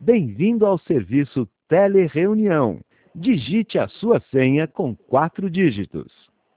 Bem-vindo ao serviço Telereunião. Digite a sua senha com 4 dígitos.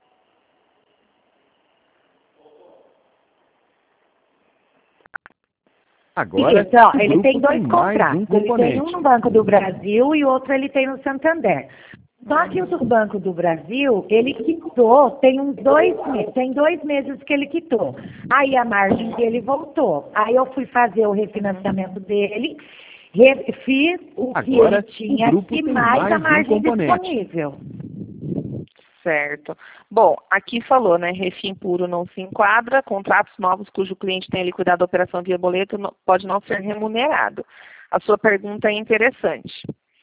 Agora, Isso, ó, o ele grupo tem dois tem mais contratos. um Ele tem componente. um no Banco do Brasil e outro ele tem no Santander. Só que o do Banco do Brasil, ele quitou, tem 2 meses que ele quitou. Aí a margem dele voltou. Aí eu fui fazer o refinanciamento dele, fiz o que Agora, ele tinha o grupo aqui, tem mais mais a um margem componente. disponível. Certo. Bom, aqui falou, né? Refim puro não se enquadra, contratos novos cujo cliente tenha liquidado a operação via boleto pode não ser remunerado. A sua pergunta é interessante.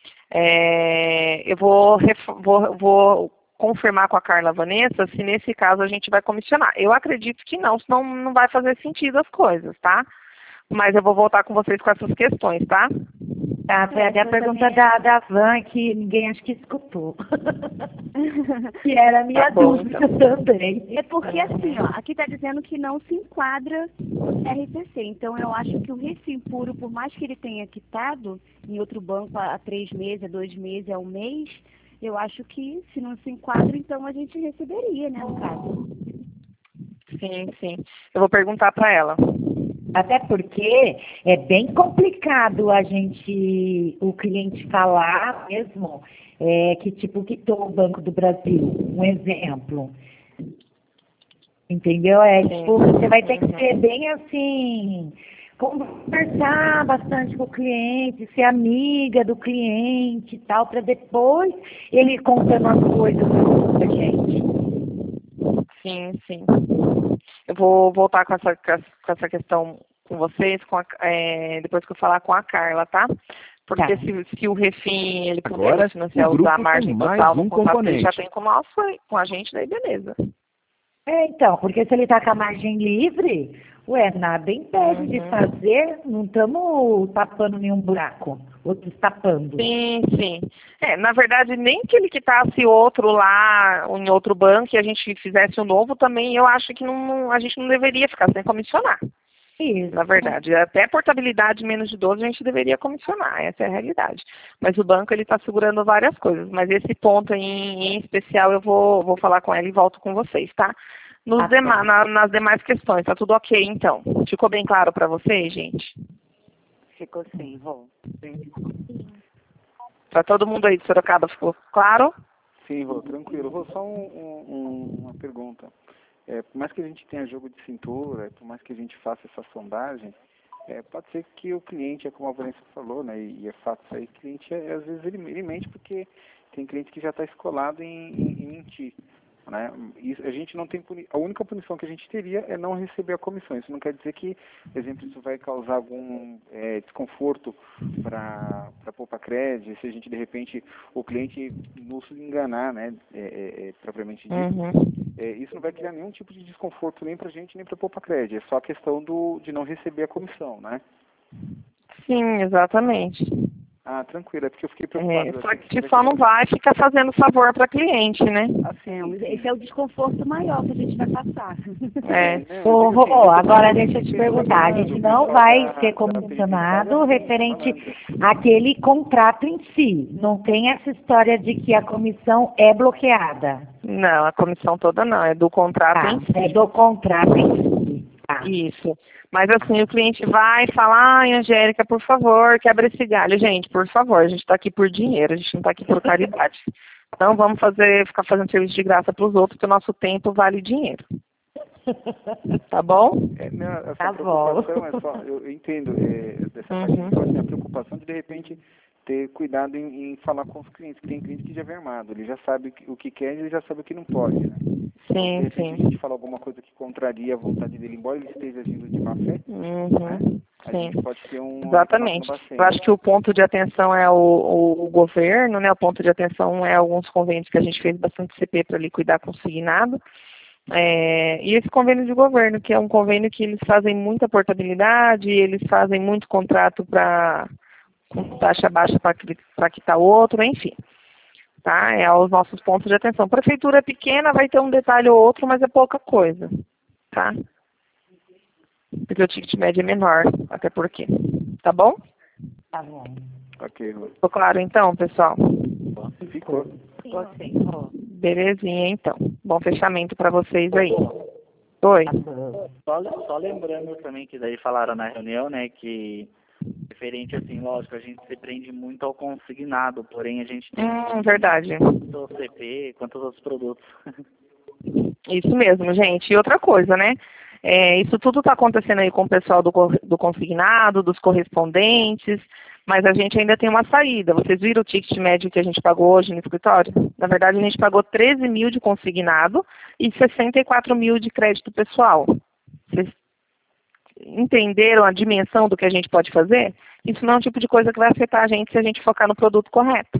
Eu vou confirmar com a Carla Vanessa se nesse caso a gente vai comissionar. Eu acredito que não, senão não vai fazer sentido as coisas, tá? Mas eu vou voltar com vocês com essas questões, tá? Tá, foi até a pergunta da Van, que ninguém acho que escutou. Que era a minha Tá bom, dúvida então. também. É porque assim, ó, aqui está dizendo que não se enquadra RCC. Então eu acho que o Refim puro, por mais que ele tenha quitado em outro banco há 3 meses, há 2 meses, há 1 mês, eu acho que se não se enquadra, então a gente receberia, né, no caso. Sim, sim. Eu vou perguntar para ela. Até porque é bem complicado o cliente falar mesmo que tipo quitou o Banco do Brasil, um exemplo. Entendeu? Tipo, você vai ter que ser bem assim, conversar bastante com o cliente, ser amiga do cliente e tal, para depois ele contando as coisas pra gente. Sim, sim. Eu vou voltar com essa questão com vocês, depois que eu falar com a Carla, tá? Porque Tá. se o Refim ele Agora, puder financiar o grupo usar a tem margem mais total um no contrato que ele já componente. tem com a gente, daí beleza. Então, porque se ele tá com a margem livre, nada impede de fazer, não estamos tapando nenhum buraco, outros tapando. Sim, sim. Na verdade, nem que ele quitasse outro lá em outro banco e a gente fizesse um novo também, eu acho que a gente não deveria ficar sem comissionar. Isso. Na verdade, até portabilidade menos de 12 a gente deveria comissionar, essa é a realidade. Mas o banco ele está segurando várias coisas, mas esse ponto em especial eu vou falar com ela e volto com vocês, tá? Nas demais questões, tá tudo ok então? Ficou bem claro para vocês, gente? Ficou sim, Rô. Para todo mundo aí de Sorocaba ficou claro? Sim, Rô, tranquilo. Rô, só uma pergunta. Por mais que a gente tenha jogo de cintura, por mais que a gente faça essa sondagem, pode ser que o cliente, como a Vanessa falou, né, e é fato isso aí, o cliente, às vezes, ele mente porque tem cliente que já está escolado em mentir. Né? A gente não tem a única punição que a gente teria é não receber a comissão. Isso não quer dizer que, por exemplo, isso vai causar algum desconforto para a Poupa Cred, se a gente de repente o cliente nos enganar, né, propriamente dito. Isso não vai criar nenhum tipo de desconforto nem para a gente nem para a Poupa Cred. É só a questão de não receber a comissão, né? Sim, exatamente. Ah, tranquilo, é porque eu fiquei preocupado. Só que só não vai ficar fazendo favor para cliente, né? Esse é o desconforto maior que a gente vai passar. Agora deixa eu te perguntar, a gente não vai ser comissionado referente àquele contrato em si. Não tem essa história de que a comissão é bloqueada. Não, a comissão toda não, é do contrato em si. É do contrato em si. Isso. Mas assim, o cliente vai falar, ai, Angélica, por favor, quebra esse galho. Gente, por favor, a gente está aqui por dinheiro, a gente não está aqui por caridade. Então vamos ficar fazendo serviço de graça para os outros, porque o nosso tempo vale dinheiro. Tá bom? Essa preocupação é só, eu entendo dessa parte, a preocupação de repente ter cuidado em falar com os clientes, porque tem cliente que já vem armado, ele já sabe o que quer e ele já sabe o que não pode, né? Sim, de repente, sim. a gente fala alguma coisa que contraria a vontade dele, embora ele esteja agindo de má fé, né? A gente pode ter Exatamente. Eu acho que o ponto de atenção é o governo, né? O ponto de atenção é alguns convênios que a gente fez bastante CP para liquidar consignado. E esse convênio de governo, que é um convênio que eles fazem muita portabilidade, eles fazem muito contrato com taxa baixa para quitar outro, enfim. Tá? É os nossos pontos de atenção. Prefeitura pequena vai ter um detalhe ou outro, mas é pouca coisa. Tá? Porque o ticket médio é menor, até porque. Tá bom? Tá bom. Ok, Rô. Ficou claro então, pessoal? Ficou. Ficou sim, Rô. Belezinha, então. Bom fechamento para vocês aí. Oi. Só lembrando também que daí falaram na reunião, né, que referente assim, lógico, a gente se prende muito ao consignado, porém a gente tem Verdade. tanto o CP quanto os outros produtos. Isso mesmo, gente. E outra coisa, né? Isso tudo está acontecendo aí com o pessoal do consignado, dos correspondentes, mas a gente ainda tem uma saída. Vocês viram o ticket médio que a gente pagou hoje no escritório? Na verdade, a gente pagou 13 mil de consignado e 64 mil de crédito pessoal. Vocês entenderam a dimensão do que a gente pode fazer? Isso não é um tipo de coisa que vai afetar a gente se a gente focar no produto correto.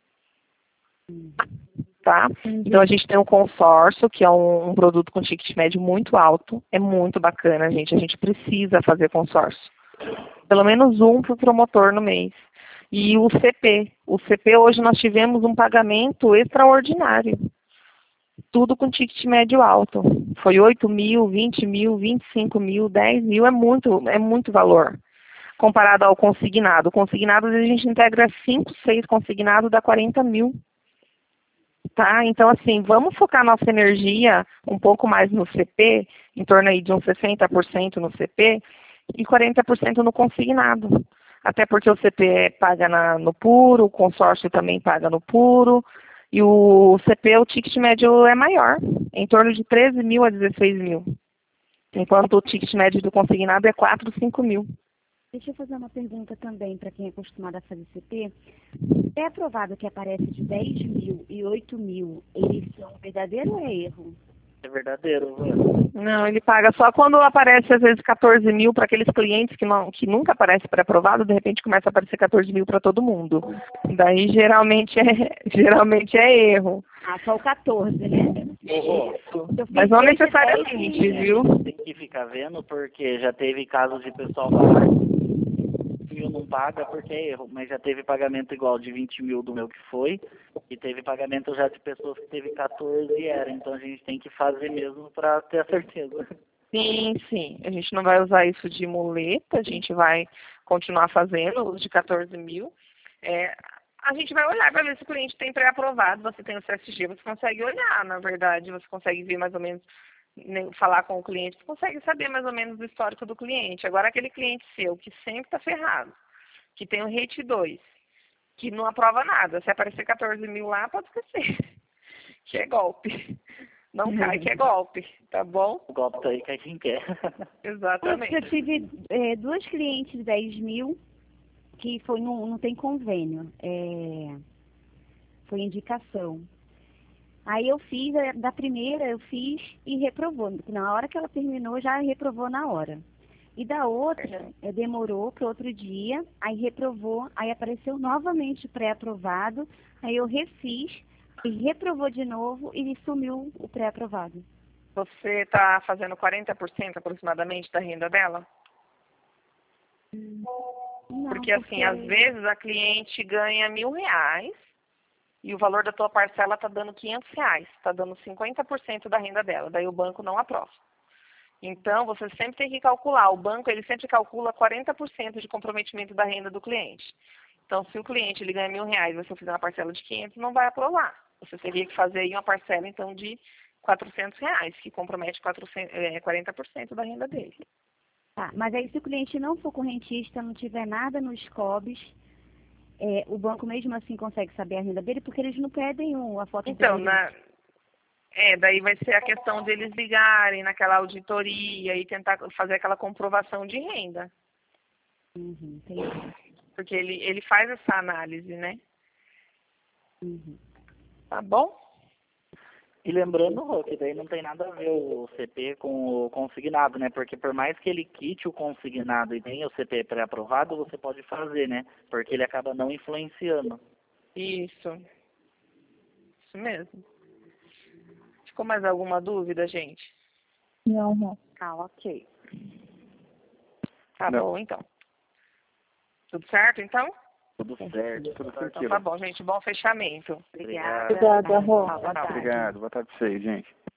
Tá? Então a gente tem um consórcio, que é um produto com ticket médio muito alto. É muito bacana, gente. A gente precisa fazer consórcio. Pelo menos um para o promotor no mês. E o CP. O CP hoje nós tivemos um pagamento extraordinário. Tudo com ticket médio alto. Foi 8 mil, 20 mil, 25 mil, 10 mil. É muito valor. Comparado ao consignado. O consignado a gente integra 5, 6 consignados, dá 40 mil. Tá? Então, assim, vamos focar nossa energia um pouco mais no CP, em torno aí de uns 60% no CP e 40% no consignado. Até porque o CP paga no puro, o consórcio também paga no puro, e o CP, o ticket médio é maior, em torno de 13 mil a 16 mil. Enquanto o ticket médio do consignado é 4, 5 mil. Deixa eu fazer uma pergunta também para quem é acostumado a fazer CP. É aprovado que aparece de 10 mil e 8 mil, eles são verdadeiro ou é erro? É verdadeiro, Rô. Não, ele paga só quando aparece, às vezes, 14 mil para aqueles clientes que nunca aparece pré-aprovado, de repente começa a aparecer 14 mil para todo mundo. Daí, geralmente é erro. Ah, só o 14, né? Rô, Mas não necessariamente, viu? tem que ficar vendo, porque já teve casos de pessoal falar que mil não paga porque é erro, mas já teve pagamento igual de 20 mil do meu que foi, e teve pagamento já de pessoas que teve 14 e era, então a gente tem que fazer mesmo para ter a certeza. Sim, sim. A gente não vai usar isso de muleta, a gente vai continuar fazendo os de 14 mil. A gente vai olhar para ver se o cliente tem pré-aprovado, você tem o CSG, você consegue olhar, na verdade, você consegue ver mais ou menos, falar com o cliente, você consegue saber mais ou menos o histórico do cliente. Agora, aquele cliente seu que sempre está ferrado, que tem o rate 2, que não aprova nada, se aparecer 14 mil lá, pode esquecer, que é golpe. Não cai, que é golpe, tá bom? O golpe tá aí, cai quem quer. Exatamente. Eu tive duas clientes de 10 mil que não tem convênio, foi indicação. Aí eu fiz, da primeira eu fiz e reprovou. Na hora que ela terminou, já reprovou na hora. E da outra, demorou para outro dia, aí reprovou, aí apareceu novamente pré-aprovado, aí eu refiz e reprovou de novo e sumiu o pré-aprovado. Você está fazendo 40% aproximadamente da renda dela? Não, porque assim, às vezes a cliente ganha R$1.000 e o valor da tua parcela está dando R$500, está dando 50% da renda dela, daí o banco não aprova. Então, você sempre tem que calcular, o banco ele sempre calcula 40% de comprometimento da renda do cliente. Então, se o cliente ele ganha R$1.000 e você fizer uma parcela de 500, não vai aprovar. Você teria que fazer aí uma parcela, então, de R$400, que compromete 40% da renda dele. Tá, mas aí se o cliente não for correntista, não tiver nada nos SCOBs, o banco mesmo assim consegue saber a renda dele, porque eles não pedem a foto então, dele. daí vai ser a questão deles ligarem naquela auditoria e tentar fazer aquela comprovação de renda. Uhum, entendi. Porque ele faz essa análise, né? Uhum. Tá bom? E lembrando, Rô, que daí não tem nada a ver o CP com o consignado, né? Porque por mais que ele quite o consignado e tenha o CP pré-aprovado, você pode fazer, né? Porque ele acaba não influenciando. Isso mesmo. Ficou mais alguma dúvida, gente? Não. Ah, ok. Tá Não. bom, então. Tudo certo, então? Tudo certo. Tudo Então tranquilo. tá bom, gente. Bom fechamento. Obrigado. Obrigada, Rô. Obrigado. Boa tarde pra vocês, gente.